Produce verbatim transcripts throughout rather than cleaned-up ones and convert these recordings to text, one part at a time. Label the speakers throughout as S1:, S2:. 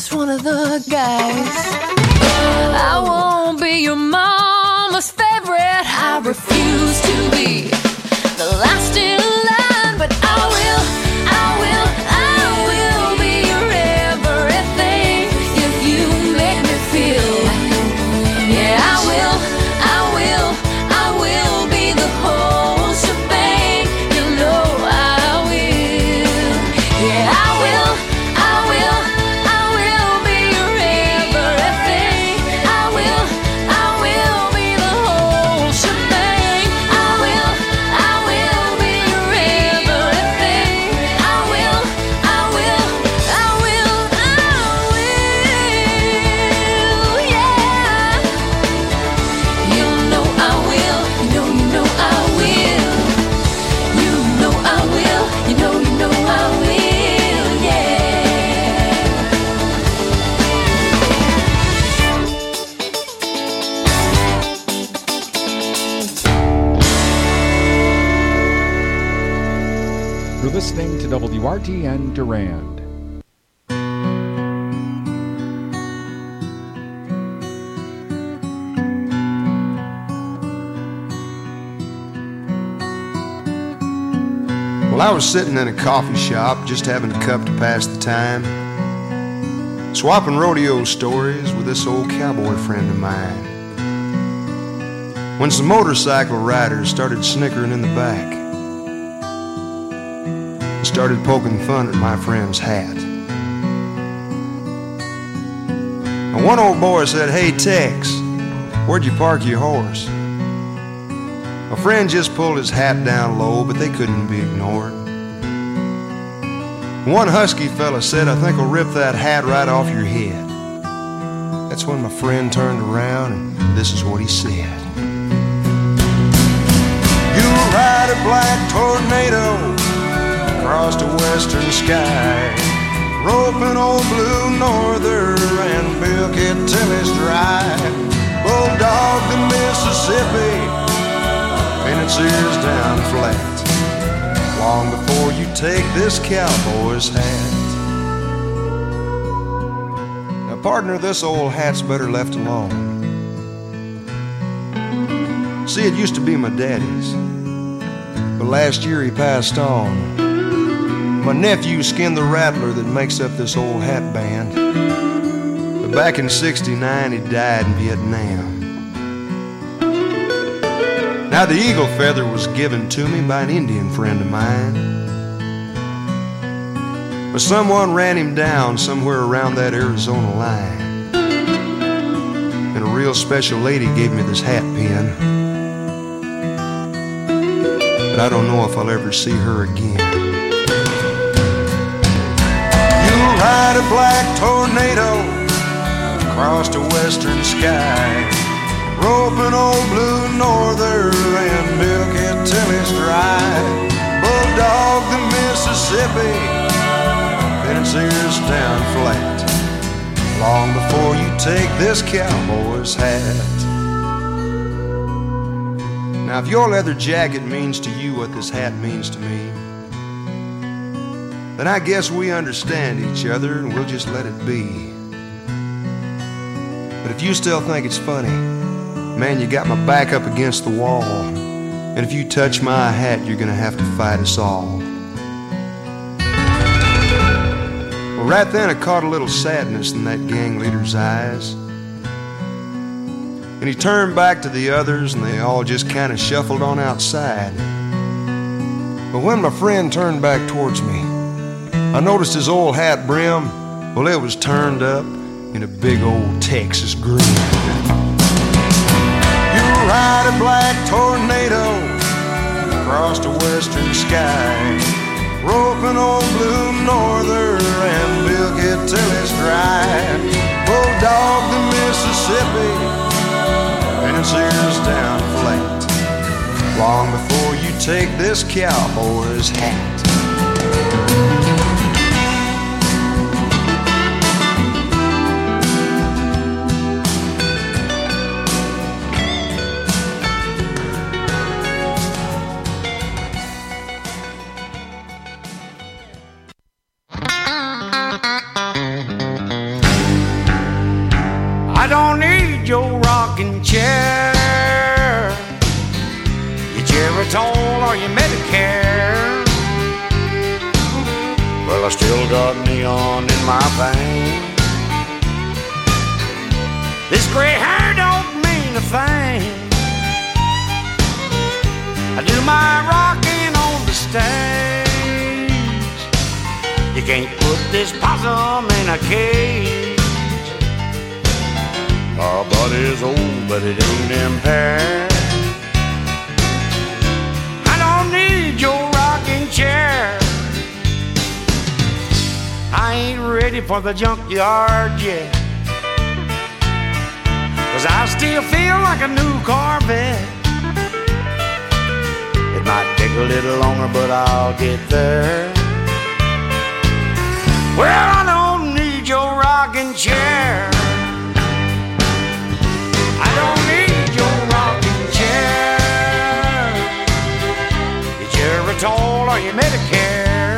S1: just one of the guys. I won't be your mama's favorite. I refuse to be the last in line, but I will, I will, I will be your everything if you make me feel. Yeah, I will, I will, I will be the whole shebang. You know I will. Yeah, I will, I will, I will be your everything. I will, I will be the whole shebang. I will, I will be your everything. I will, I will, I will, I will, yeah. You know I will, you know, you know I will. You know I will, you know, you know I will, yeah.
S2: You're listening to W R T N Durand.
S3: Well, I was sitting in a coffee shop just having a cup to pass the time, swapping rodeo stories with this old cowboy friend of mine, when some motorcycle riders started snickering in the back and started poking fun at my friend's hat. And one old boy said, "Hey Tex, where'd you park your horse?" My friend just pulled his hat down low, but they couldn't be ignored. One husky fella said, "I think I'll rip that hat right off your head." That's when my friend turned around and this is what he said. "You'll ride a black tornado across the western sky, roping old blue norther and milk it till it's dry. Bulldog the Mississippi, pin its ears down flat, long before you take this cowboy's hat." Now partner, this old hat's better left alone. See, it used to be my daddy's, but last year he passed on. My nephew skinned the rattler that makes up this old hat band, but back in sixty-nine he died in Vietnam. Now the eagle feather was given to me by an Indian friend of mine, but someone ran him down somewhere around that Arizona line, and a real special lady gave me this hat pin, but I don't know if I'll ever see her again. You'll ride a black tornado across the western sky, roping old blue norther and milk it till it's dry. Bulldog the Mississippi, pin its ears down flat, long before you take this cowboy's hat. Now if your leather jacket means to you what this hat means to me, then I guess we understand each other and we'll just let it be. But if you still think it's funny, man, you got my back up against the wall, and if you touch my hat, you're gonna have to fight us all. Well, right then I caught a little sadness in that gang leader's eyes, and he turned back to the others, and they all just kind of shuffled on outside. But when my friend turned back towards me, I noticed his old hat brim, well, it was turned up in a big old Texas grin. Ride a black tornado across the western sky, roping old blue norther and milk it till it's dry. Bulldog the Mississippi, and its ears down flat, long before you take this cowboy's hat. don't need your rocking chair, your Geritol or your Medicare. Well, I still got neon in my veins. This gray hair don't mean a thing. I do my rocking on the stage. You can't put this possum in a cage. My body's old, but it ain't impaired. I don't need your rocking chair. I ain't ready for the junkyard yet, 'cause I still feel like a new Corvette. It might take a little longer, but I'll get there. Well, I don't need your rocking chair. I don't need your rocking chair, your Geritol or your Medicare.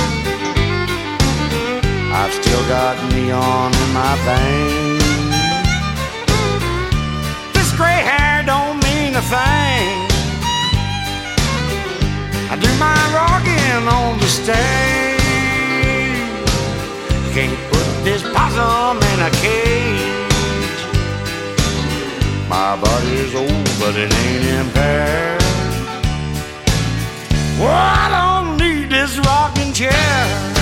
S3: I've still got neon in my veins. This gray hair don't mean a thing. I do my rocking on the stage. You can't put this possum in a cage. My body's old, but it ain't impaired. Well, I don't need this rocking chair.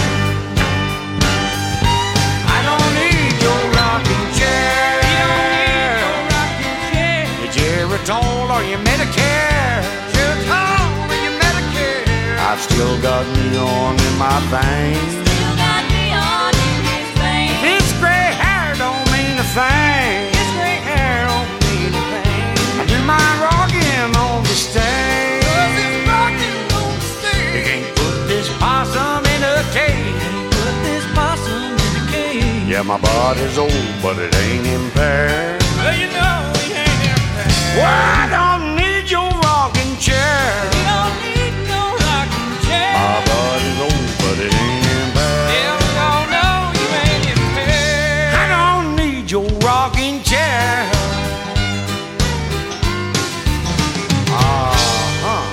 S3: I don't need your rocking chair. You don't need your rocking chair. Your Geritol or your Medicare. Geritol or your Medicare. I've still got neon in my veins.
S1: Still got neon in his veins.
S3: This gray hair don't mean a thing.
S1: This gray hair don't mean a thing.
S3: I do my rocking on the stage.
S1: Cause it's rocking on the stage.
S3: You can't put this possum in a cage.
S1: Put this possum in a cage.
S3: Yeah, my body's old, but it ain't impaired.
S1: Well, you know he ain't impaired.
S3: Well, I don't need your rocking chair.
S1: You don't need no rocking chair.
S3: My body's old, but it ain't impaired.
S1: Yeah, no, no, you ain't impaired.
S3: I don't need your rocking chair. Uh-huh.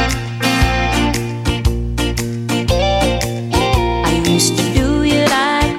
S1: I used to do you like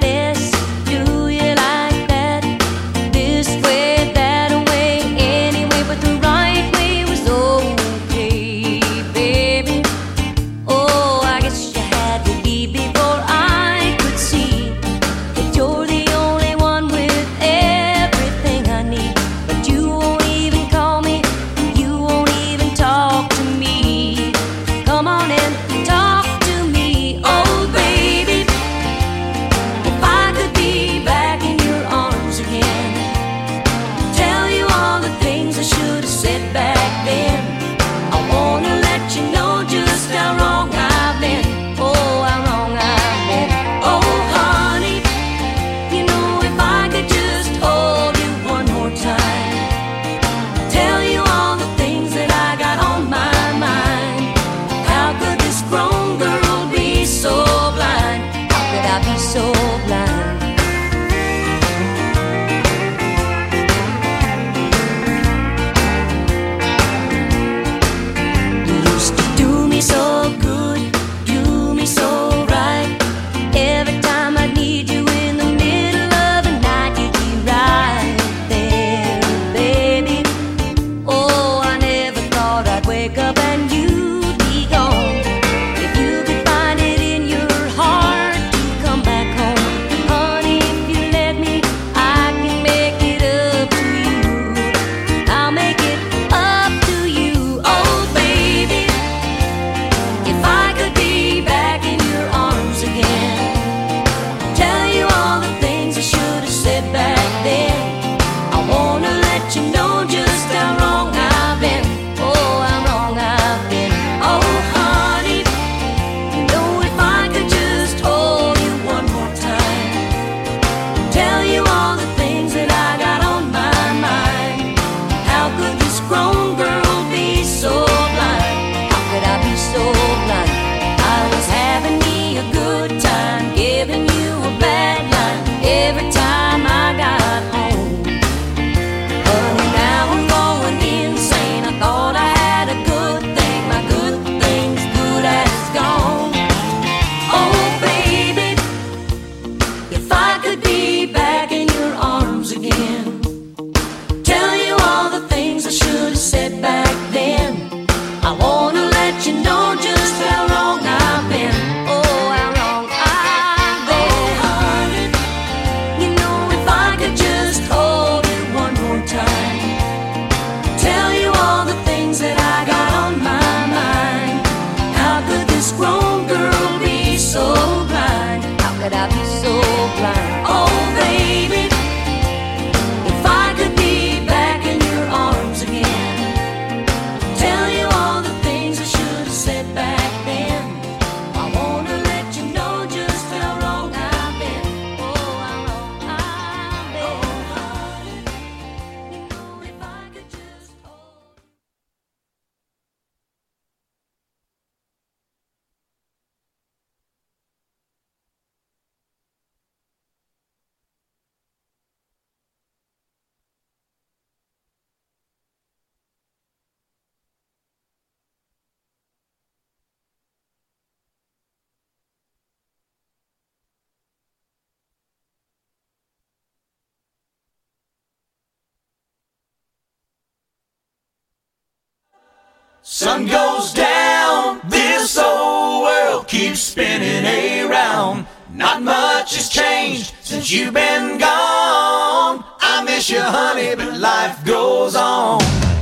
S4: sun goes down, this old world keeps spinning around. Not much has changed since you've been gone. I miss you, honey, but life goes on.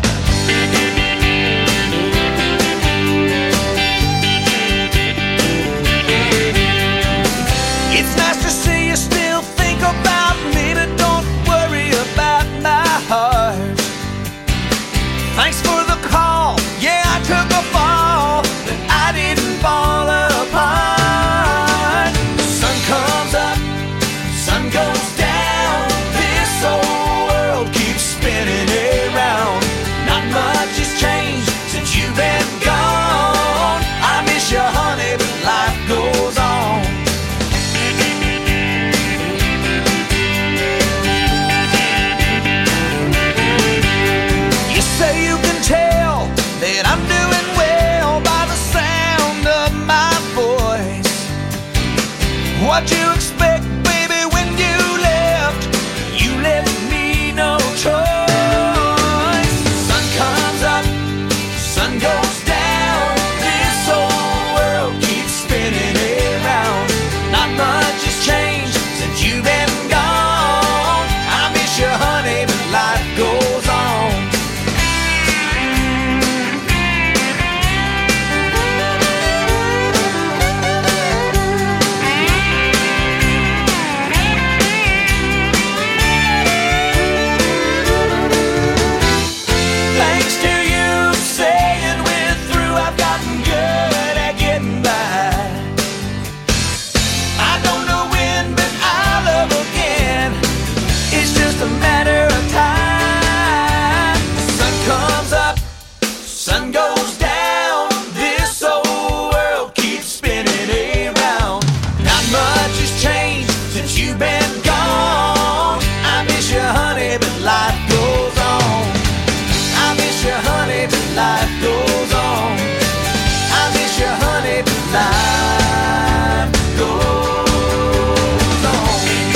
S4: It's nice to see you still think about me, but don't worry about my heart. Thanks for the call, yeah, I took a fall, but I didn't fall apart. Sun comes up, sun goes down, this old world keeps spinning around. Not much has changed since you've been gone. I miss you, honey, but life goes on. You say you can tell that I'm doing well by the sound of my voice. What'd you expect, baby, when you left? You left me no choice. Sun comes up, sun goes down, this old world keeps spinning around. Not much has changed since you've been gone. I miss you, honey, but life goes on. Thanks to you saying we're through, I've gotten good at getting by. I don't know when, but I'll love again. It's just a matter of time. Sun comes up, sun goes down, this old world keeps spinning around. Not much has changed since you've been gone. I miss you, honey, but life goes on. I miss you, honey, but life goes on. I miss you, honey, but life goes on.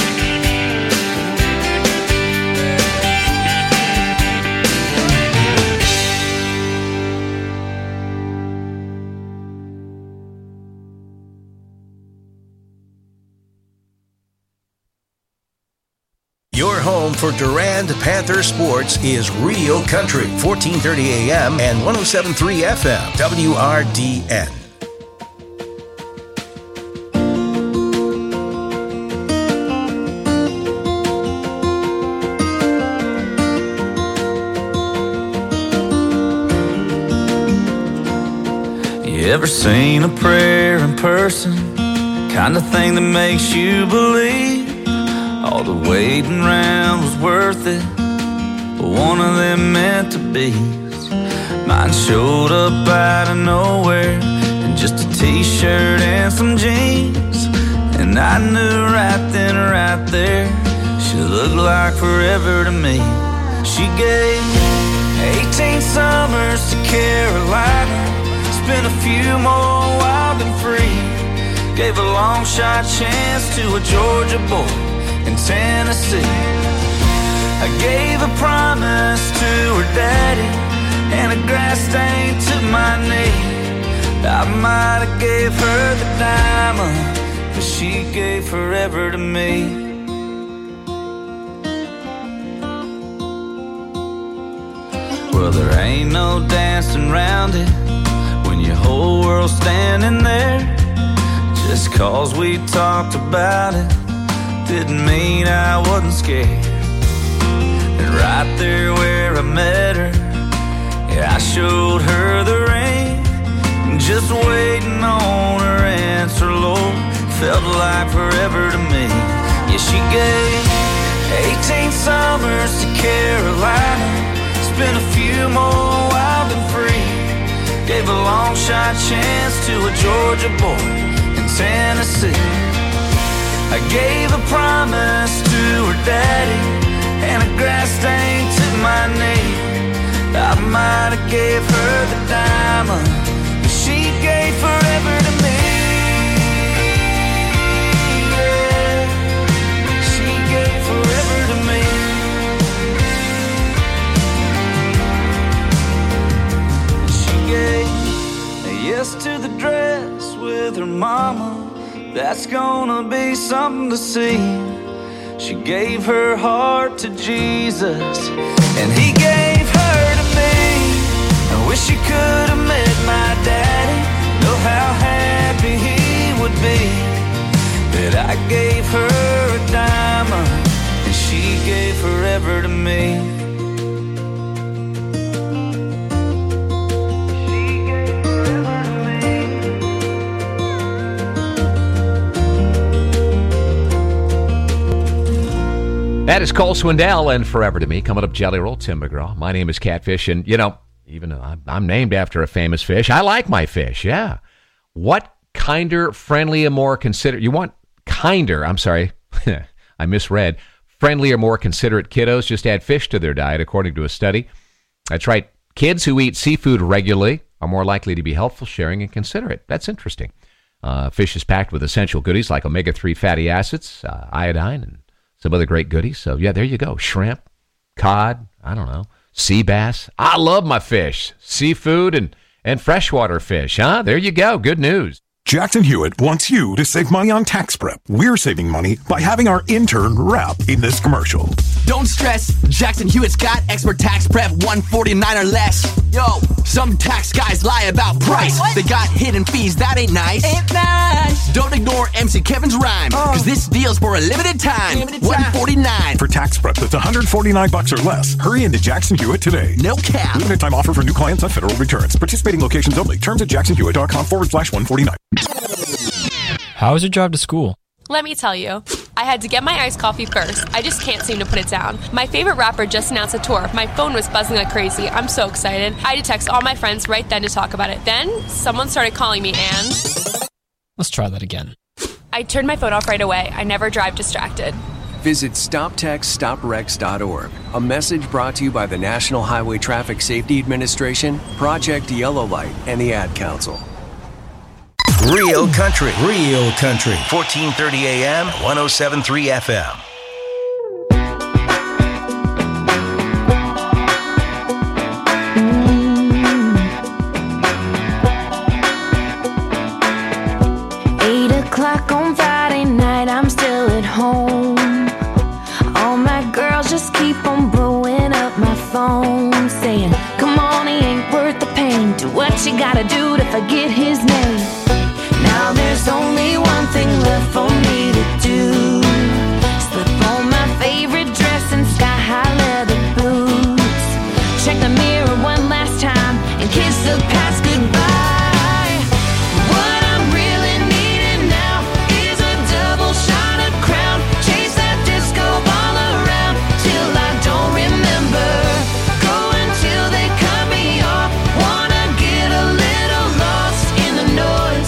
S5: Your home for Durand Panther sports is Real Country, fourteen thirty A M and one oh seven point three F M, W R D N.
S4: You ever seen a prayer in person? Kind of thing that makes you believe all the waiting around was worth it, but one of them meant to be. Mine showed up out of nowhere in just a t-shirt and some jeans, and I knew right then, right there, she looked like forever to me. She gave eighteen summers to Carolina, spent a few more wild and free, gave a long shot chance to a Georgia boy in Tennessee. I gave a promise to her daddy and a grass stain to my knee. I might have gave her the diamond, but she gave forever to me. Well, there ain't no dancing around it when your whole world's standing there. Just cause we talked about it didn't mean I wasn't scared. And right there where I met her, yeah, I showed her the ring. Just waiting on her answer, Lord, felt like forever to me. Yeah, she gave eighteen summers to Carolina, spent a few more wild and free, gave a long shot chance to a Georgia boy in Tennessee. I gave a promise to her daddy and a grass stain to my knee. I might have gave her the diamond, but she gave forever to me. Yeah. She gave forever to me. She gave with her mama, that's gonna be something to see. She gave her heart to Jesus, and he gave her to me. I wish you could have met my daddy, know how happy he would be that I gave her a diamond and she gave forever to me.
S2: That is Cole Swindell and Forever to Me. Coming up, Jelly Roll, Tim McGraw. My name is Catfish, and, you know, even though I'm, I'm named after a famous fish, I like my fish, yeah. What kinder, friendlier, more considerate... You want kinder, I'm sorry, I misread. Friendlier, more considerate kiddos just add fish to their diet, according to a study. That's right. Kids who eat seafood regularly are more likely to be helpful, sharing, and considerate. That's interesting. Uh, fish is packed with essential goodies like omega three fatty acids, uh, iodine, and some other great goodies. So, yeah, there you go. Shrimp, cod, I don't know, sea bass. I love my fish. Seafood and, and freshwater fish, huh? There you go. Good news.
S6: Jackson Hewitt wants you to save money on tax prep. We're saving money by having our intern rap in this commercial.
S7: Don't stress, Jackson Hewitt's got expert tax prep one forty-nine or less. Yo, some tax guys lie about price. Wait, they got hidden fees, that ain't nice. Ain't nice. Don't ignore M C Kevin's rhyme, cause oh. this deal's for a limited time. Limited one forty-nine.
S6: For tax prep that's one hundred forty-nine bucks or less, hurry into Jackson Hewitt today.
S7: No cap.
S6: Limited time offer for new clients on federal returns. Participating locations only. Terms at jacksonhewitt.com forward slash 149.
S8: How was your drive to school?
S9: Let me tell you. I had to get my iced coffee first. I just can't seem to put it down. My favorite rapper just announced a tour. My phone was buzzing like crazy. I'm so excited. I had to text all my friends right then to talk about it. Then, someone started calling me and...
S8: Let's try that again.
S9: I turned my phone off right away. I never drive distracted.
S10: Visit stop text stop wrecks dot org. A message brought to you by the National Highway Traffic Safety Administration, Project Yellow Light, and the Ad Council.
S5: Real Country. Real Country. fourteen thirty A M, one oh seven point three F M.
S1: Eight o'clock on Friday night, I'm still at home. All my girls just keep on blowing up my phone, saying, come on, he ain't worth the pain. Do what you gotta do to forget his name. Now there's only one thing left for me to do. Slip on my favorite dress and sky-high leather boots. Check the mirror one last time and kiss the past goodbye. What I'm really needing now is a double shot of Crown. Chase that disco ball around till I don't remember. Go until they cut me off. Wanna get a little lost in the noise.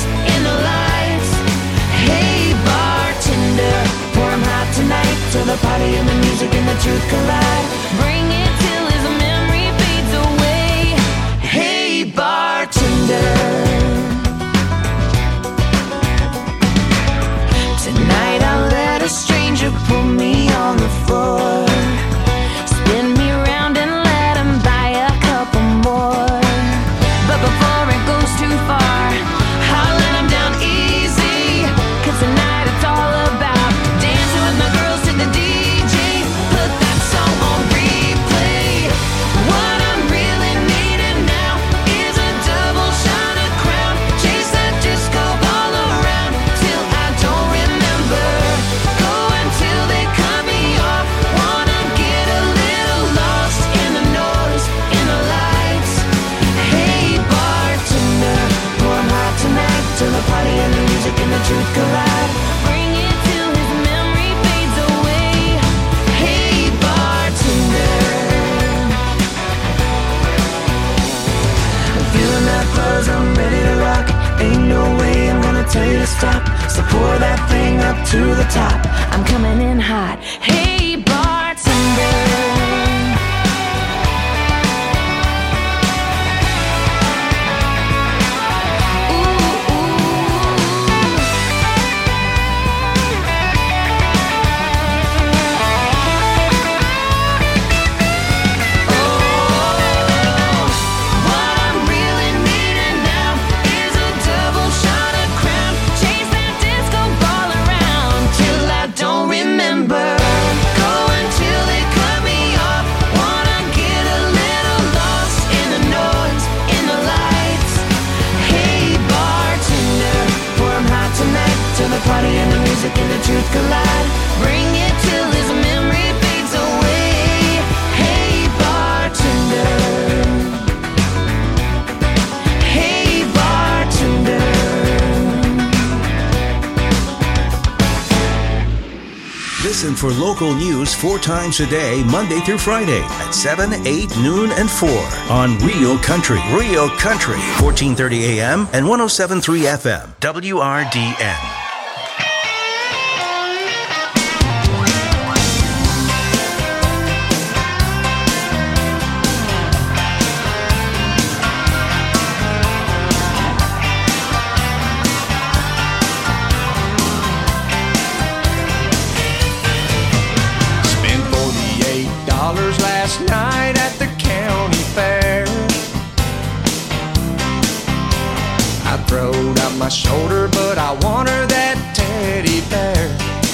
S1: Till the party and the music and the truth collide. Bring it till his memory fades away. Hey, bartender. Tonight I'll let a stranger pull me on the floor. Spin me around and let him buy a couple more. But before it goes too far, I'll let him down easy. Cause tonight it's all about dancing with my girls to the D J. Put that song on replay. What I'm really needing now is a double shot of Crown. Chase that disco ball around till I don't remember. Go until they cut me off. Wanna get a little lost in the noise, in the lights. Hey, bartender, pour 'em hot tonight till the party and the music and the truth collide. Bring it till his memory fades away. Hey, bartender. I'm feeling that buzz, I'm ready to rock. Ain't no way I'm gonna tell you to stop. So pour that thing up to the top. I'm coming in hot. Hey, bartender. What I'm really needing now is a double shot of Crown.
S5: Listen for local news four times a day, Monday through Friday at seven, eight, noon, and four on Real Country. Real Country, fourteen thirty A M and one oh seven point three F M, W R D N.
S3: Last night at the county fair, I throwed out my shoulder, but I want her that teddy bear.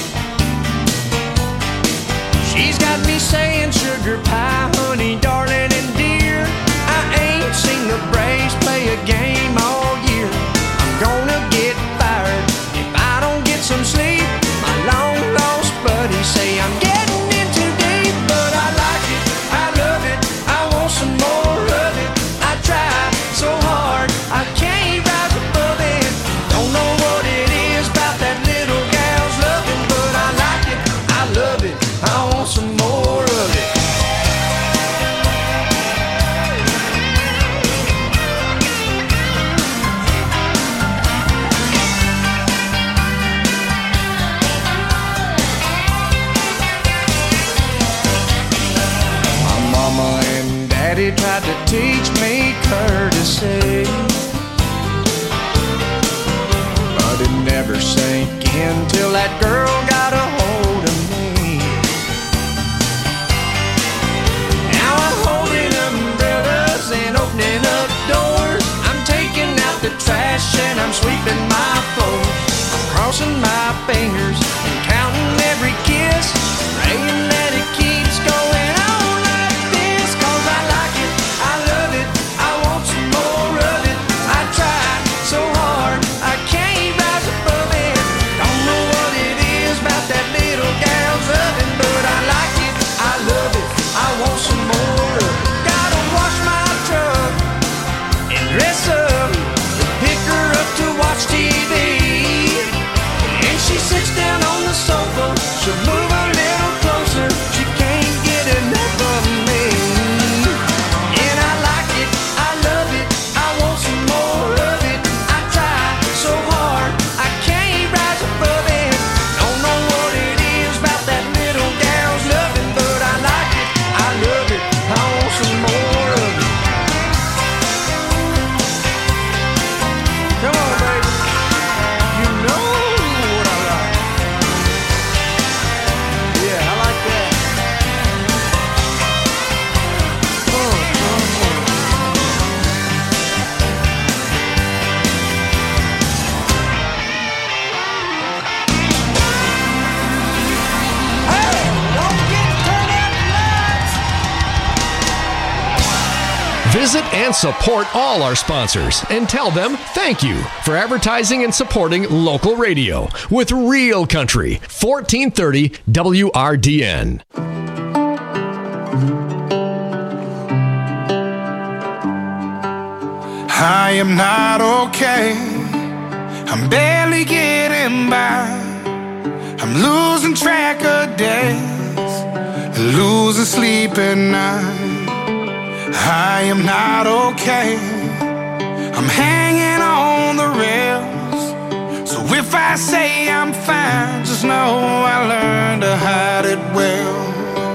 S3: She's got me saying sugar pie, honey, darling, and dear. I ain't seen the Braves play a game all year. I'm gonna get fired if I don't get some sleep. My long lost buddies say I'm getting in too deep, but I like it. I love it, I want some more of it. I try so hard, I can't rise above it. Don't know what it is about that little gal's loving, but I like it, I love it, I want some more of it. Mama and Daddy tried to teach me courtesy, but it never sank in till that girl got a hold of me. Now I'm holding umbrellas and opening up doors. I'm taking out the trash and I'm sweeping my floors. I'm crossing my fingers and counting every kiss, praying that it keeps going on. She'll move a little closer, she can't get enough of me. And I like it, I love it, I want some more of it. I try so hard, I can't rise above it. Don't know what it is about that little gal's loving, but I like it, I love it, I want some more of it. Come on, baby, you know what I like.
S11: Visit and support all our sponsors and tell them thank you for advertising and supporting local radio with Real Country, fourteen thirty W R D N.
S12: I am not okay. I'm barely getting by. I'm losing track of days, losing sleep at night. I am not okay. I'm hanging on the rails. So if I say I'm fine, just know I learned to hide it well.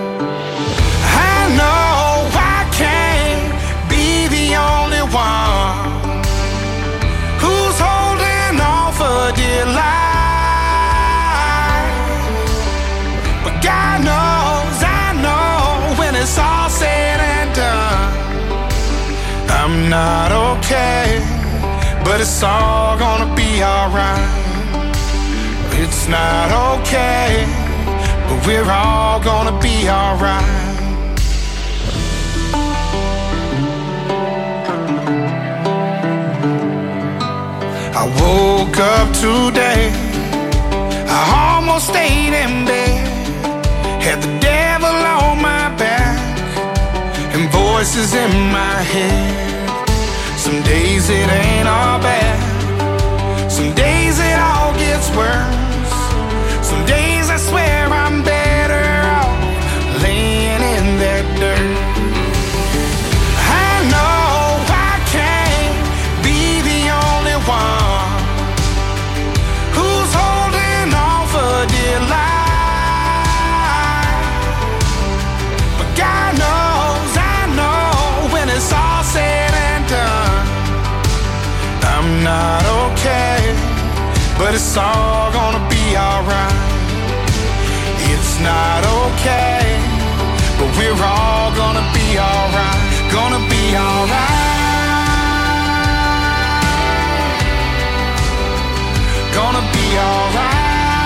S12: I know I can't be the only one who's holding on for dear life. But God knows, I know when it's all said and done, I'm not okay, but it's all gonna be alright. It's not okay, but we're all gonna be alright. I woke up today, I almost stayed in bed, had the devil on my back and voices in my head. Some days it ain't all bad, some days it all gets worse. Some days I swear I'm bad. but it's all gonna be alright. It's not okay, but we're all gonna be alright, gonna be alright, gonna be alright.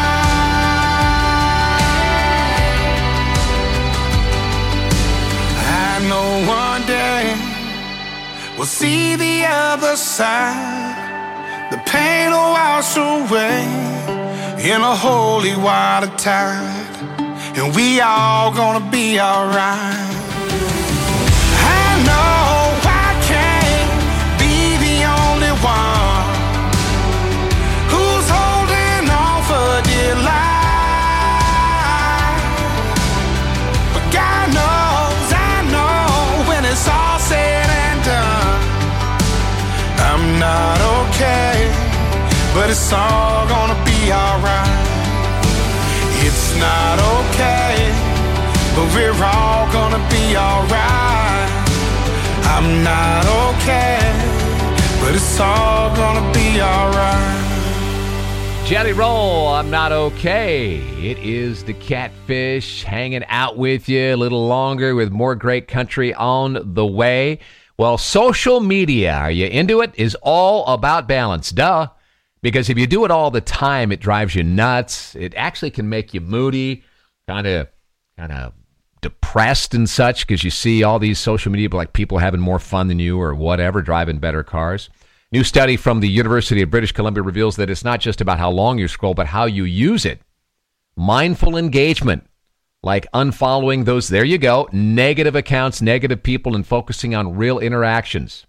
S12: I know one day we'll see the other side. The pain will wash away in a holy water tide, and we all gonna be alright. I know I can't be the only one who's holding on for dear life, but God knows, I know when it's all said and done, I'm not okay, but it's all gonna be alright. It's not okay, but we're all gonna be alright. I'm not okay, but it's all gonna be alright.
S2: Jelly Roll, I'm not okay. It is the Catfish hanging out with you a little longer with more great country on the way. Well, social media, are you into it, is all about balance. Duh. Because if you do it all the time, it drives you nuts. It actually can make you moody, kind of kind of depressed and such, because you see all these social media, like people having more fun than you or whatever, driving better cars. New study from the University of British Columbia reveals that it's not just about how long you scroll, but how you use it. Mindful engagement, like unfollowing those, there you go, negative accounts, negative people, and focusing on real interactions,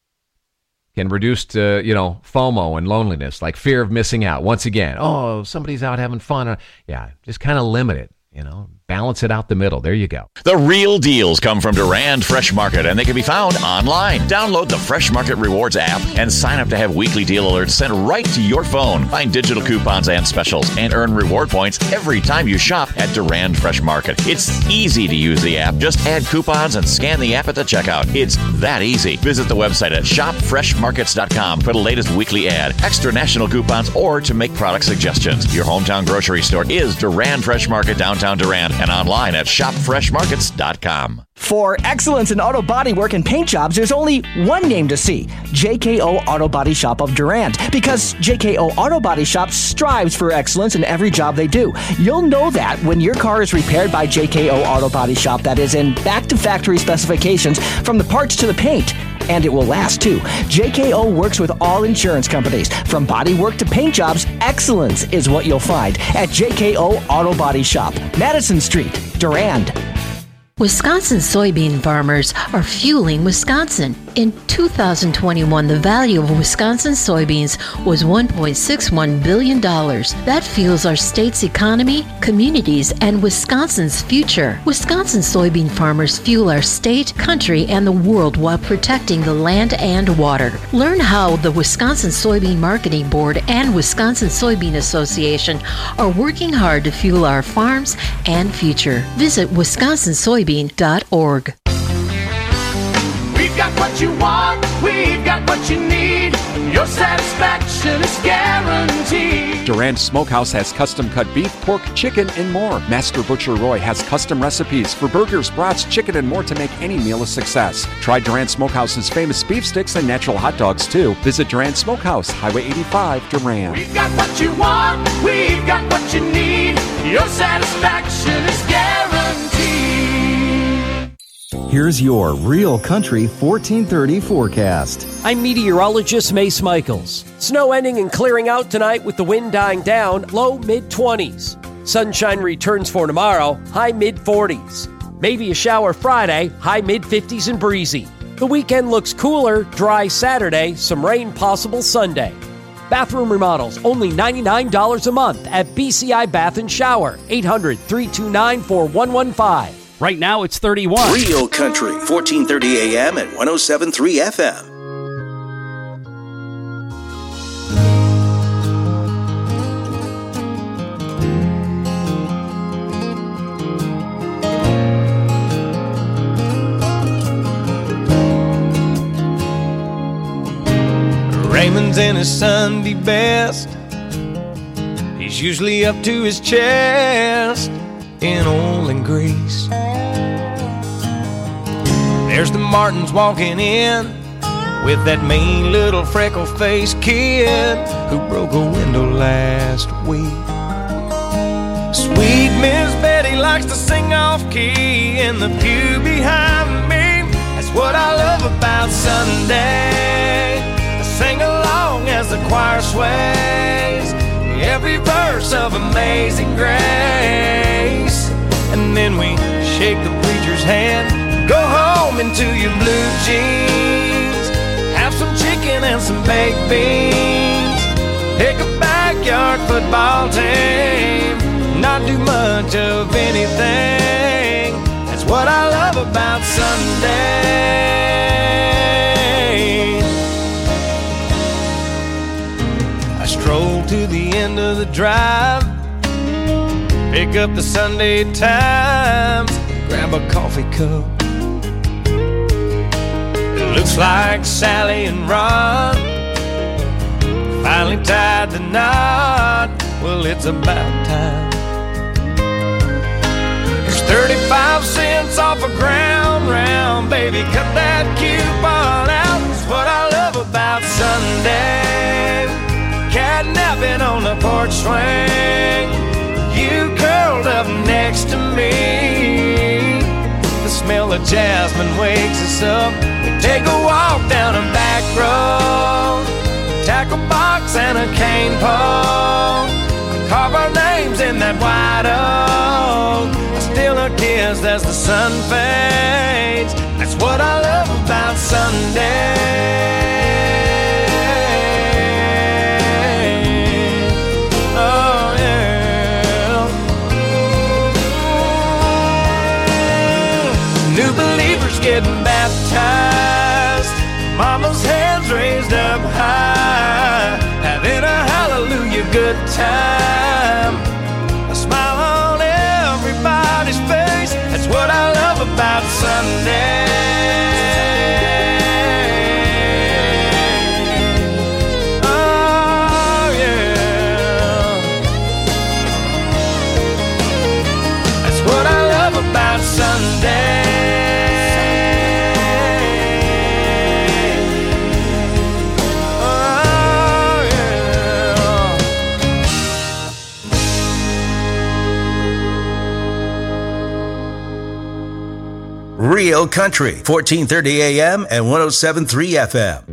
S2: can reduce, uh, you know, FOMO and loneliness, like fear of missing out. Once again, oh, somebody's out having fun. Yeah, just kind of limit it, you know, balance it out the middle. There you go.
S13: The real deals come from Durand Fresh Market, and they can be found online. Download the Fresh Market Rewards app and sign up to have weekly deal alerts sent right to your phone. Find digital coupons and specials and earn reward points every time you shop at Durand Fresh Market. It's easy to use the app. Just add coupons and scan the app at the checkout. It's that easy. Visit the website at shop fresh markets dot com for the latest weekly ad, extra national coupons, or to make product suggestions. Your hometown grocery store is Durand Fresh Market, downtown Durand, and online at shop fresh markets dot com.
S14: For excellence in auto body work and paint jobs, there's only one name to see: J K O Auto Body Shop of Durand. Because J K O Auto Body Shop strives for excellence in every job they do. You'll know that when your car is repaired by J K O Auto Body Shop, that is in back-to-factory specifications from the parts to the paint. And it will last, too. J K O works with all insurance companies. From body work to paint jobs, excellence is what you'll find at J K O Auto Body Shop, Madison Street, Durand.
S15: Wisconsin soybean farmers are fueling Wisconsin. In two thousand twenty-one, the value of Wisconsin soybeans was one point six one billion dollars. That fuels our state's economy, communities, and Wisconsin's future. Wisconsin soybean farmers fuel our state, country, and the world while protecting the land and water. Learn how the Wisconsin Soybean Marketing Board and Wisconsin Soybean Association are working hard to fuel our farms and future. Visit wisconsin soybean dot org.
S16: We've got what you want, we've got what you need. Your satisfaction is guaranteed.
S17: Durand Smokehouse has custom-cut beef, pork, chicken, and more. Master Butcher Roy has custom recipes for burgers, brats, chicken, and more to make any meal a success. Try Durand Smokehouse's famous beef sticks and natural hot dogs, too. Visit Durand Smokehouse, Highway eighty-five, Durand.
S16: We've got what you want, we've got what you need. Your satisfaction is guaranteed.
S18: Here's your Real Country fourteen thirty forecast.
S19: I'm meteorologist Mace Michaels. Snow ending and clearing out tonight with the wind dying down, low mid-twenties. Sunshine returns for tomorrow, high mid-forties. Maybe a shower Friday, high mid-fifties and breezy. The weekend looks cooler, dry Saturday, some rain possible Sunday. Bathroom remodels, only ninety-nine dollars a month at B C I Bath and Shower, eight hundred, three two nine, four one one five.
S20: Right now, it's thirty-one.
S5: Real Country, fourteen thirty A M and one oh seven point three F M.
S21: Raymond's in his Sunday best,
S20: He's usually up to his chest in oil and grease. There's the Martins walking in with that mean little freckle-faced kid who broke a window last week. Sweet Miss Betty likes to sing off-key in the pew behind me. That's what I love about Sunday. I sing along as the choir sways every verse of Amazing Grace. And then we shake the preacher's hand, go home into your blue jeans, have some chicken and some baked beans, pick a backyard football team, not do much of anything. That's what I love about Sunday. I stroll to the end of the drive, pick up the Sunday Times, grab a coffee cup. It looks like Sally and Ron finally tied the knot. Well, it's about time. There's thirty-five cents off a ground round, baby, cut that coupon out. That's what I love about Sunday. Catnapping on the porch swing, you curled up next to me. The smell of jasmine wakes us up. We take a walk down a back road, tackle box and a cane pole, carve our names in that white oak. I steal a kiss as the sun fades. That's what I love about Sunday. Oh yeah. New believers getting baptized, mama's hands raised up high, having a hallelujah good time. A smile on everybody's face. That's what I love about Sunday. Oh yeah. That's what I love about Sunday.
S5: Real Country, fourteen thirty A M and one oh seven point three F M.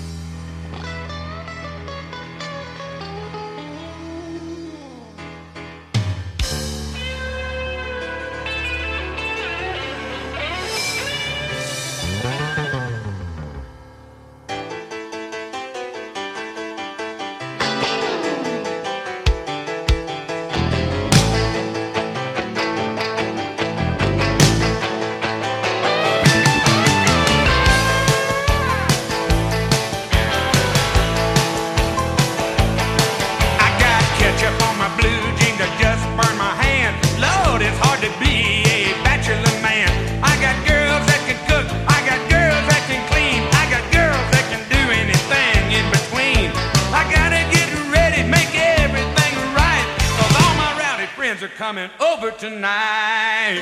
S16: Coming over tonight.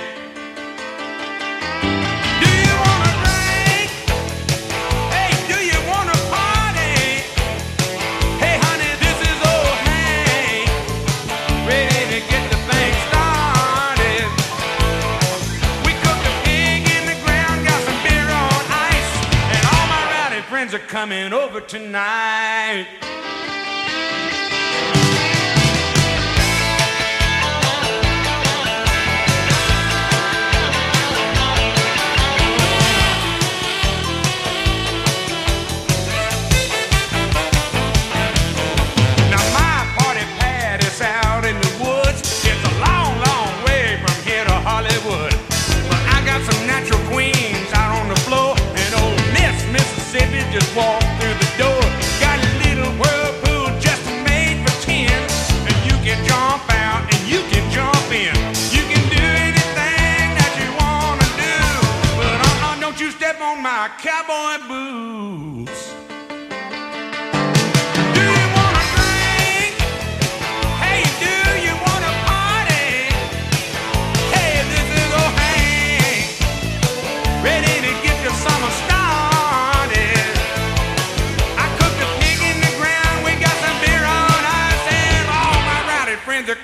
S16: Are coming over tonight. Now my party pad is out in the woods. It's a long, long way from here to Hollywood. But I got some natural queens out on the floor, and old Miss Mississippi just walked through the door. Got a little whirlpool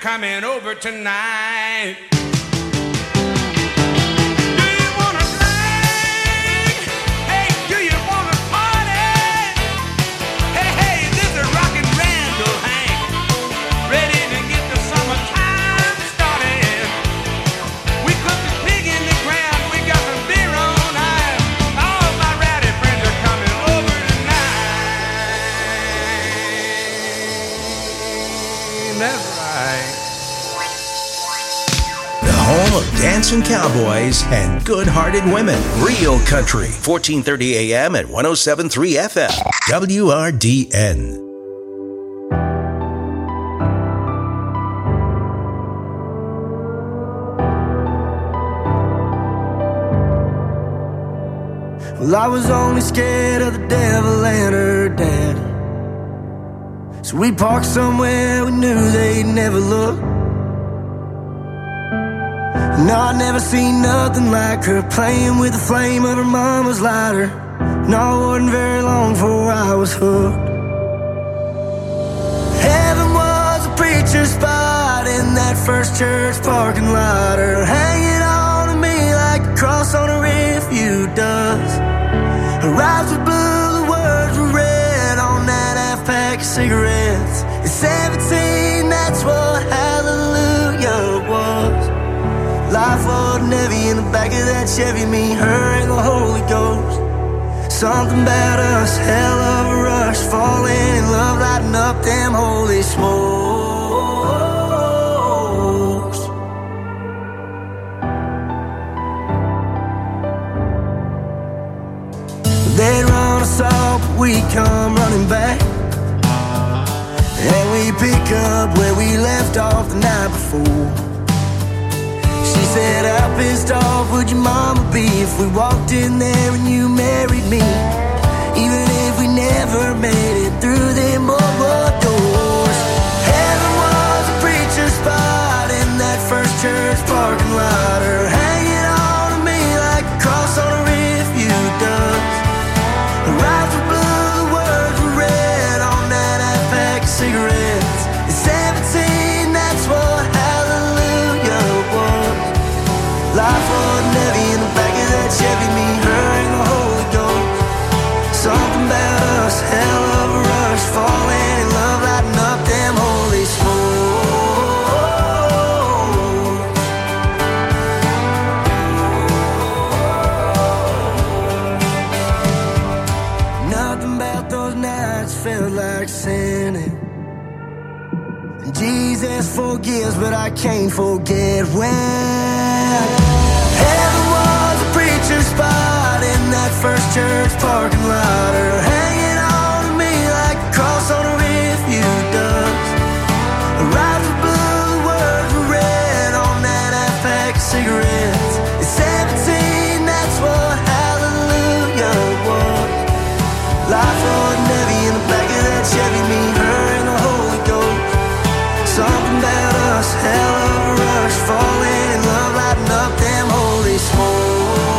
S16: coming over tonight.
S5: Home of dancing cowboys and good-hearted women. Real Country, fourteen thirty A M at one oh seven point three F M. W R D N.
S21: Well, I was only scared of the devil and her dad. So we parked somewhere we knew they'd never look. No, I'd never seen nothing like her, playing with the flame of her mama's lighter. No, it wasn't very long before I was hooked. Heaven was a preacher's spot in that first church parking lot, her hanging on to me like a cross on a refuge does. Her eyes were blue, the words were red on that half pack of cigarettes. At seventeen, that's what hallelujah was. Life wasn't heavy in the back of that Chevy, me, her, and the Holy Ghost. Something about us, hell of a rush, falling in love, lighting up them holy smokes. They'd run us off, but we come running back, and we pick up where we left off the night before. She said, how pissed off would your mama be if we walked in there and you married me? Even if we never made it through them old war doors. Heaven was a preacher's spot in that first church parking lot, her hanging on to me like a cross on a refuge does. Her eyes were blue, the words were red on that half pack of cigarettes. At seventeen, that's what hallelujah was. Life wasn't heavy in the back of that Chevy, me, her, and the Holy Ghost. Something about us, hell of a rush, falling in love, lighting up them holy smokes. Nothing about those nights felt like sinning. Jesus forgives, but I can't forget when heaven was a preacher's spot in that first church parking lot, her hanging on to me like a cross on a refuge does. Her eyes were blue, the words were red on that half pack of cigarettes. At seventeen, that's what hallelujah was. Life wasn't heavy in the back of that Chevy, me, her, and the Holy Ghost. Something about us, hell of a rush, falling in love, lighting up them holy smokes.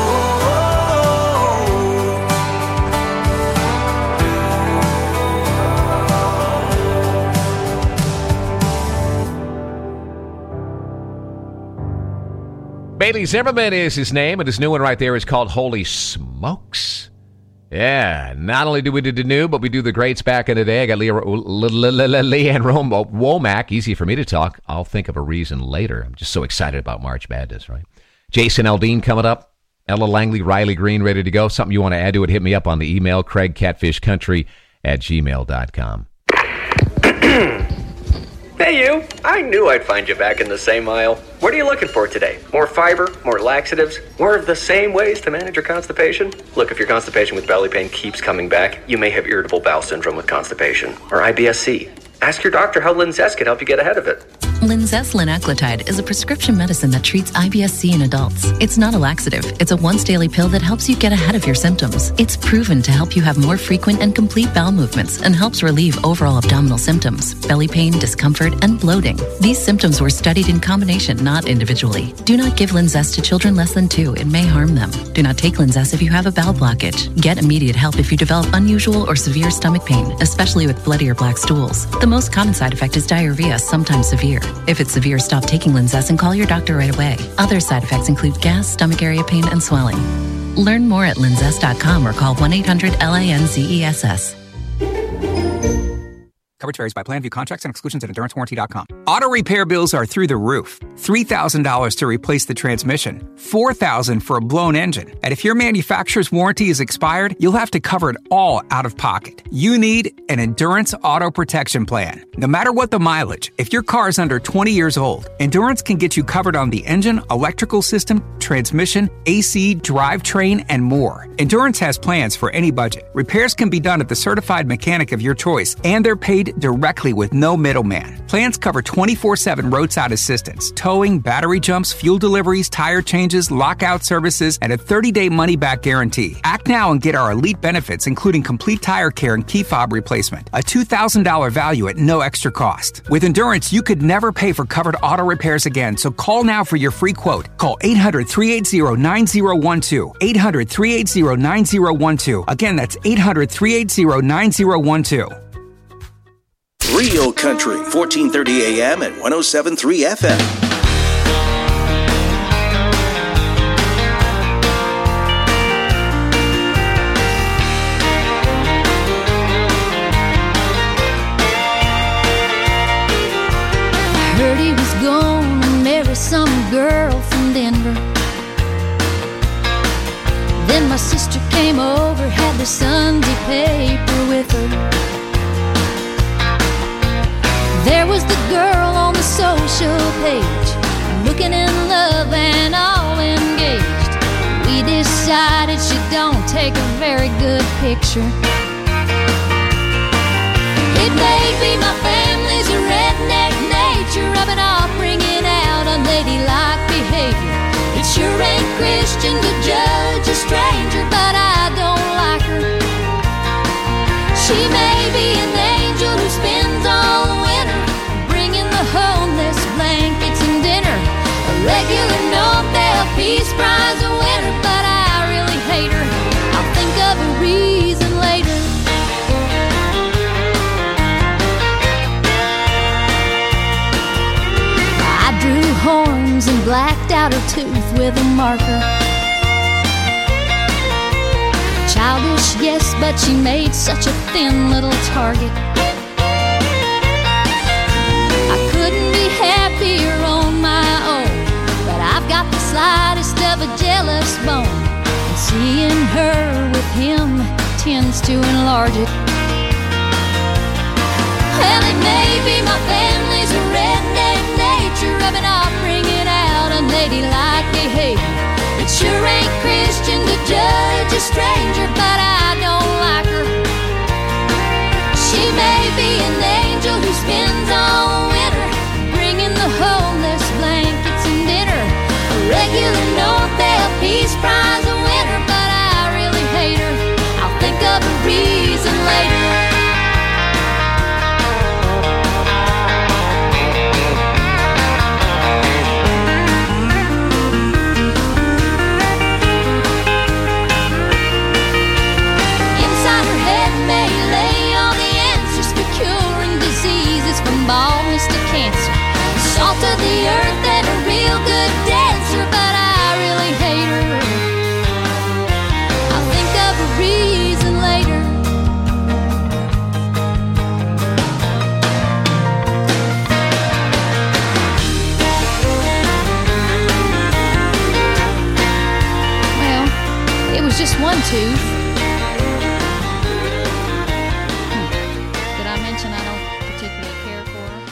S2: Bailey Zimmerman is his name, and his new one right there is called Holy Smokes. Yeah, not only do we do the new, but we do the greats back in the day. I got Leah, Leanne Rome, Womack, easy for me to talk. I'll think of a reason later. I'm just so excited about March Madness, right? Jason Aldean coming up. Ella Langley, Riley Green, ready to go. Something you want to add to it, hit me up on the email, craig catfish country at gmail dot com.
S22: Hey you, I knew I'd find you back in the same aisle. What are you looking for today? More fiber, more laxatives, more of the same ways to manage your constipation? Look, if your constipation with belly pain keeps coming back, you may have irritable bowel syndrome with constipation, or I B S C. Ask your doctor how Linzess can help you get ahead of it.
S23: Linzess linaclotide is a prescription medicine that treats I B S C in adults. It's not a laxative. It's a once-daily pill that helps you get ahead of your symptoms. It's proven to help you have more frequent and complete bowel movements and helps relieve overall abdominal symptoms, belly pain, discomfort, and bloating. These symptoms were studied in combination, not individually. Do not give Linzess to children less than two. It may harm them. Do not take Linzess if you have a bowel blockage. Get immediate help if you develop unusual or severe stomach pain, especially with bloody or black stools. The most common side effect is diarrhea, sometimes severe. If it's severe, stop taking Linzess and call your doctor right away. Other side effects include gas, stomach area pain, and swelling. Learn more at linzess dot com or call one eight hundred L A N Z E S S.
S4: Coverage varies by plan. View contracts and exclusions at endurance warranty dot com. Auto repair bills are through the roof. three thousand dollars to replace the transmission, four thousand dollars for a blown engine. And if your manufacturer's warranty is expired, you'll have to cover it all out of pocket. You need an Endurance Auto Protection Plan. No matter what the mileage, if your car is under twenty years old, Endurance can get you covered on the engine, electrical system, transmission, A C, drivetrain, and more. Endurance has plans for any budget. Repairs can be done at the certified mechanic of your choice, and they're paid directly with no middleman. Plans cover twenty-four seven roadside assistance, towing, battery jumps, fuel deliveries, tire changes, lockout services, and a thirty-day money-back guarantee. Act now and get our elite benefits, including complete tire care and key fob replacement. A two thousand dollars value at no extra cost. With Endurance, you could never pay for covered auto repairs again, so call now for your free quote. Call eight hundred, three eight zero, nine zero one two. eight hundred, three eight zero, nine zero one two. Again, that's eight hundred, three eight zero, nine zero one two.
S5: Real Country, fourteen thirty A M and one oh seven point three F M.
S1: Heard he was gone to marry some girl from Denver. Then my sister came over, had the Sunday paper with her. There was the girl on the social page, looking in love and all engaged. We decided she don't take a very good picture. It may be my family's a redneck nature, rubbing off, bringing out unladylike behavior. It sure ain't Christian to judge a stranger, but I don't like her. She may be an angel who spends all the winter bringing the homeless blankets and dinner. A regular Nobel Peace Prize winner, but I really hate her. I'll think of a reason later. I drew horns and blacked out her tooth with a marker. Childish, yes, but she made such a thin little target. I couldn't be happier on my own, but I've got the slightest of a jealous bone, and seeing her with him tends to enlarge it. Well, it may be my family's a redneck nature, rubbing off, bringing out unladylike behavior. It sure ain't Christian to judge a stranger, but I don't like her. She may be an angel who spends all winter bringing the homeless blankets and dinner. A regular Nobel Peace Prize winner, but I really hate her. I'll think of a reason later. Baldness to cancer, salt of the earth and a real good dancer, but I really hate her. I'll think of a reason later. Well, it was just one tooth. Did I mention I don't particularly care for her?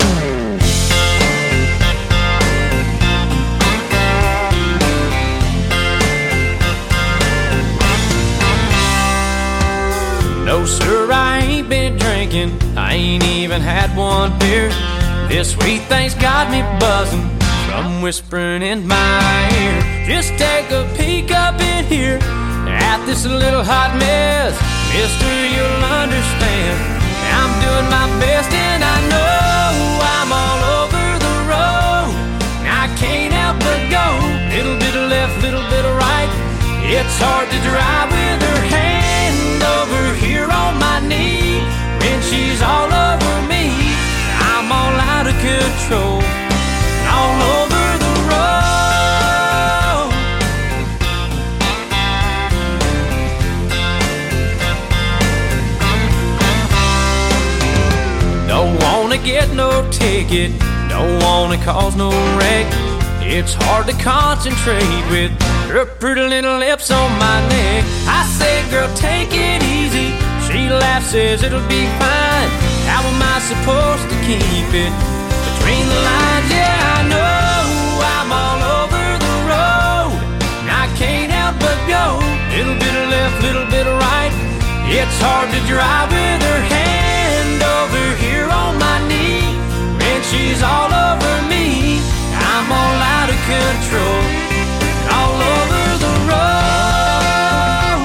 S20: No, sir, I ain't been drinking. I ain't even had one beer. This sweet thing's got me buzzing from whispering in my ear. Just take a peek up in here at this little hot mess. Mister, you'll understand. I'm doing my best and I know I'm all over the road. I can't help but go. Little bit of left, little bit of right. It's hard to drive with her hand over here on my knee when she's all over me. I'm all out of control. wanna get no ticket, don't wanna cause no wreck. It's hard to concentrate with her pretty little lips on my neck. I say, girl, take it easy. She laughs, says it'll be fine. How am I supposed to keep it between the lines? Yeah, I know I'm all over the road, and I can't help but go. Little bit of left, little bit of right. It's hard to drive with her hand over here on my knee, and she's all over me. I'm all out of control, all over the road.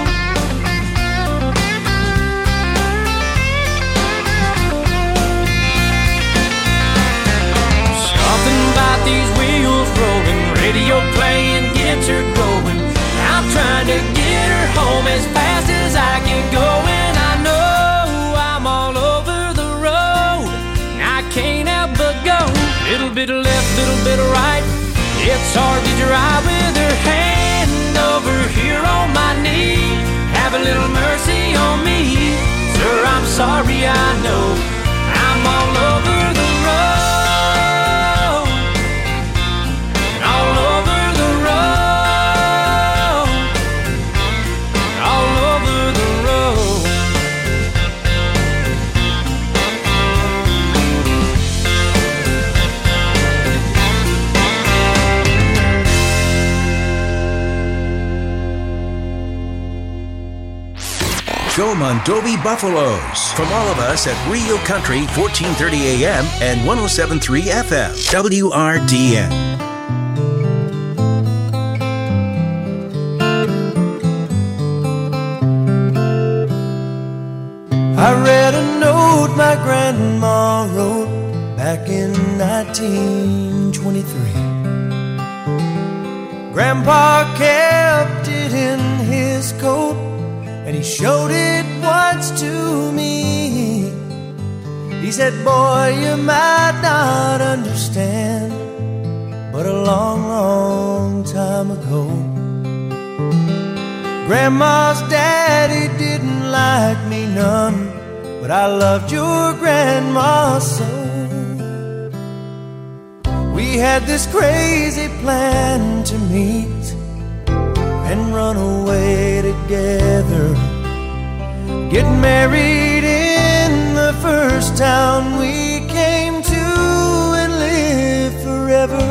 S20: Something about these wheels rolling, radio playing gets her going. I'm trying to get her home as fast as I can go, and I know I'm all over the road, and I can't help but go. Little bit of left, little bit of right. It's hard to drive with her hand over here on my knee. Have a little mercy on me, sir, I'm sorry, I know I'm all over the road, all over the road, all over the road.
S5: Joe Mondovi Buffaloes. From all of us at Rio Country, fourteen thirty A M and one oh seven point three F M, W R D N.
S21: I read a note my grandma wrote back in nineteen twenty-three. Grandpa kept it in his coat, and he showed it once to me. He said, boy, you might not understand, but a long, long time ago, Grandma's daddy didn't like me none, but I loved your grandma so. We had this crazy plan to meet and run away together, get married in the first town we came to and live forever.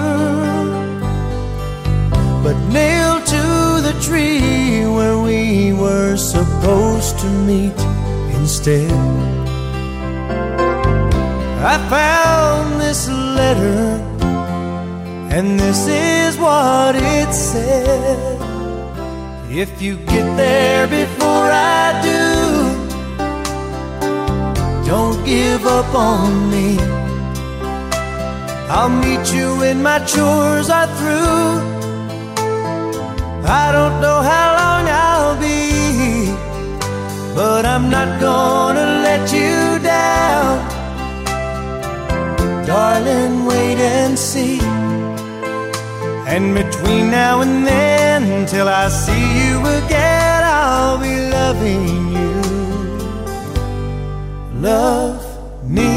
S21: But nailed to the tree where we were supposed to meet instead, I found this letter, and this is what it said. If you get there before I do, don't give up on me. I'll meet you when my chores are through. I don't know how long I'll be, but I'm not gonna let you down. Darling, wait and see. And between now and then, till I see you again, I'll be loving you. Love me.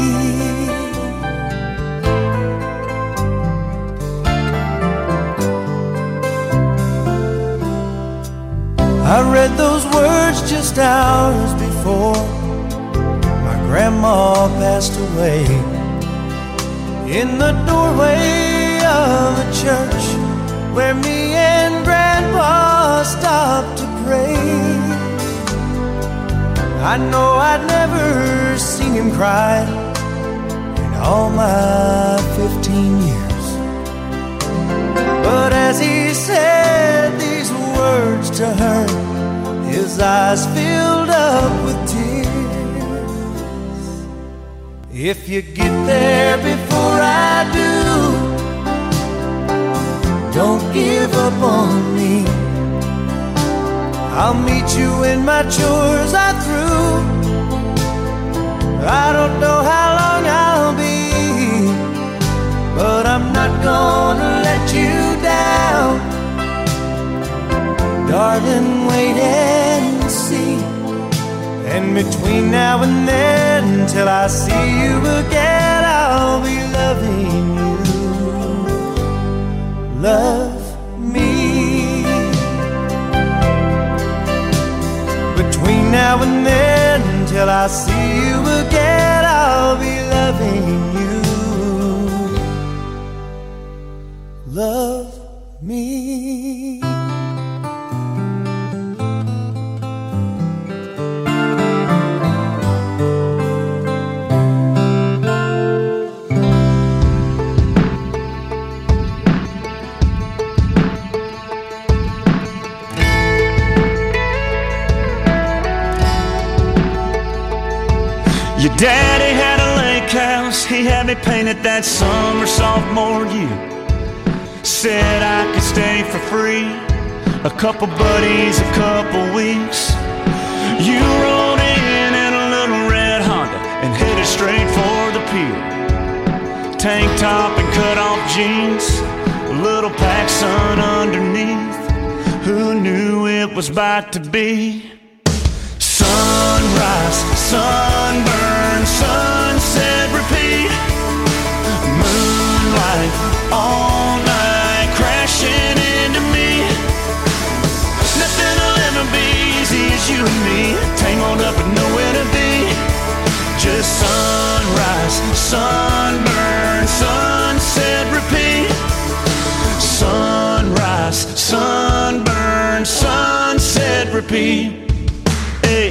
S21: I read those words just hours before my grandma passed away, in the doorway of a church where me and Grandpa stopped to pray. I know I'd never seen him cry in all my fifteen years, but as he said these words to her, his eyes filled up with tears. If you get there before I do, don't give up on me. I'll meet you when my chores are through. I don't know how long I'll be, but I'm not gonna let you down. Darling, wait and see. And between now and then, till I see you again, loving you. Love me. Between now and then, till I see you again, I'll be loving you. Love me.
S20: Your daddy had a lake house, he had me painted that summer sophomore year. Said I could stay for free, a couple buddies, a couple weeks. You rolled in in a little red Honda and headed straight for the pier. Tank top and cut off jeans, a little PacSun underneath. Who knew it was about to be sunrise, sunburn, sunset, repeat. Moonlight all night crashing into me. Nothing will ever be easy as you and me, tangled up and nowhere to be. Just sunrise, sunburn, sunset, repeat. Sunrise, sunburn, sunset, repeat. Hey.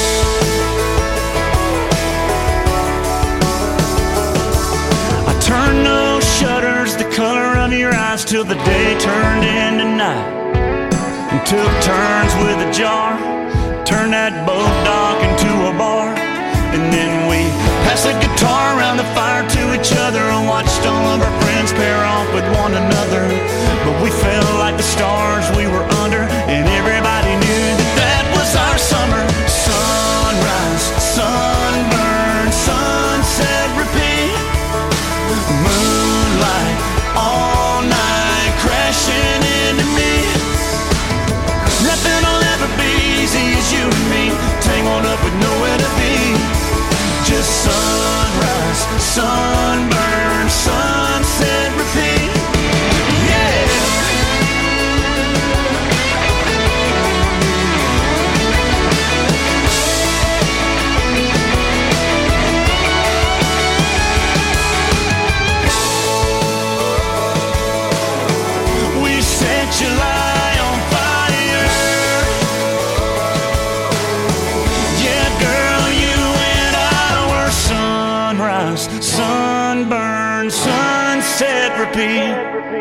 S20: Turn those shutters the color of your eyes till the day turned into night, and took turns with a jar, turned that boat dock into a bar. And then we passed the guitar around the fire to each other and watched all of our friends pair off with one another. But we felt like the stars we were under, and everybody knew that that was our summer. Sunrise, sunburn, sunset, repeat. Moonlight all night crashing into me. Nothing will ever be easy as you and me, tangled up with nowhere to be. Just sunrise, sunburn, sunset, repeat. Yeah. July on fire. Yeah, girl, you and I were sunrise, sunburn, sunset, repeat.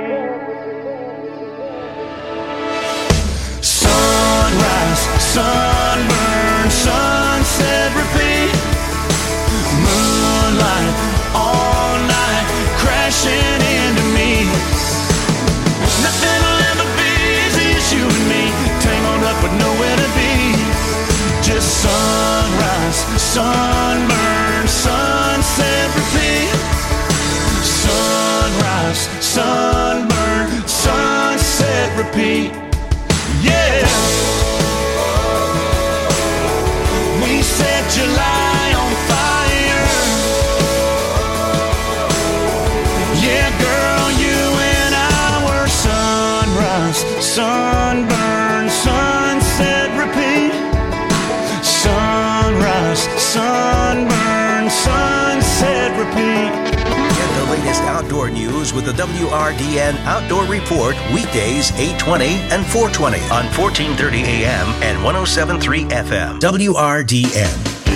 S20: Sunrise, sunburn, sunset, repeat. Moonlight all night crashing into me. Nothing will ever be easy as you and me, tangled up with nowhere to be. Just sunrise, sunburn, sunset, repeat. Sunrise, sunburn, sunset, repeat. Yeah. We set July on fire. Yeah, girl, you and I were sunrise, sunburn, sunset, repeat. Sunrise, sunburn, sunset, repeat.
S5: Get the latest outdoor news with the W R D N Outdoor Report weekdays eight twenty and four twenty on fourteen thirty A M and one oh seven point three F M. W R D N.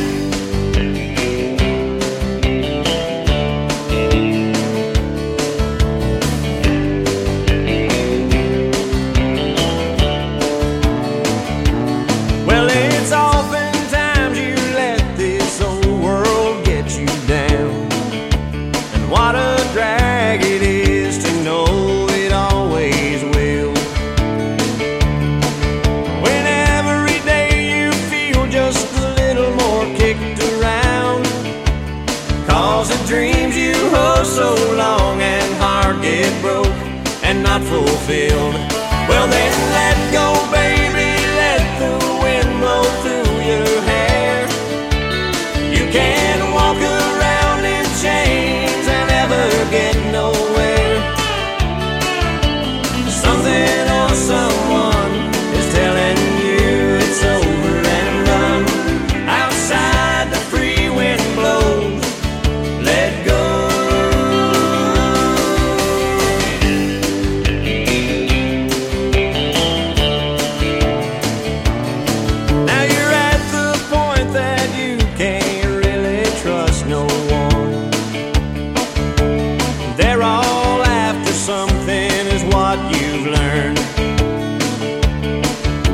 S20: Not fulfilled. Well then let go, baby, let the wind blow through your hair. You can't walk around in chains and ever get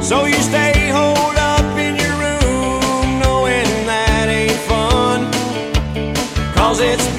S20: So you stay holed up in your room knowing that ain't fun, 'cause it's